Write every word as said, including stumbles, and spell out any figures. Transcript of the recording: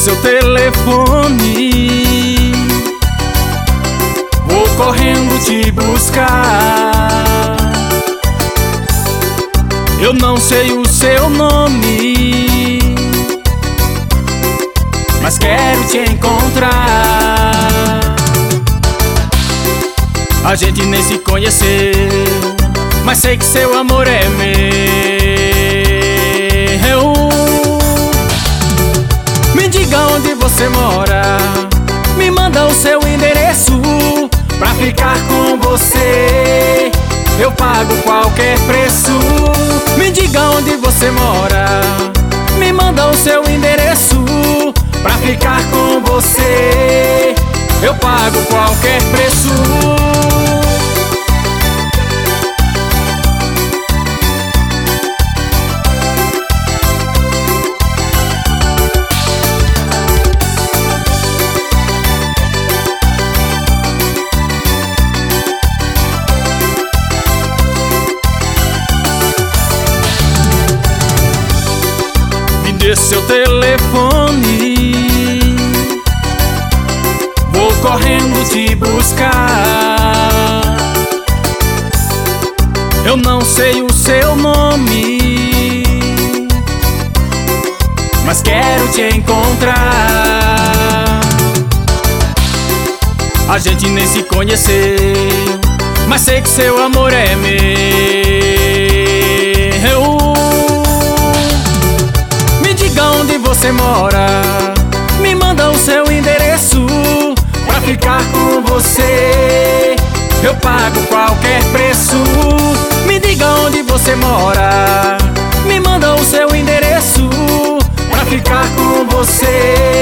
seu telefone, vou correndo te buscar. Eu não sei o seu nome, mas quero te encontrar. A gente nem se conheceu, mas sei que seu amor é meu. Me diga onde você mora, me manda o seu endereço pra ficar com você. Eu pago qualquer preço. Me diga onde você mora, me manda o seu endereço pra ficar com você. Eu pago qualquer preço. Dê seu telefone, vou correndo te buscar. Eu não sei o seu nome, mas quero te encontrar. A gente nem se conheceu, mas sei que seu amor é meu. Onde você mora, me manda o seu endereço pra ficar com você. Eu pago qualquer preço. Me diga onde você mora, me manda o seu endereço pra ficar com você.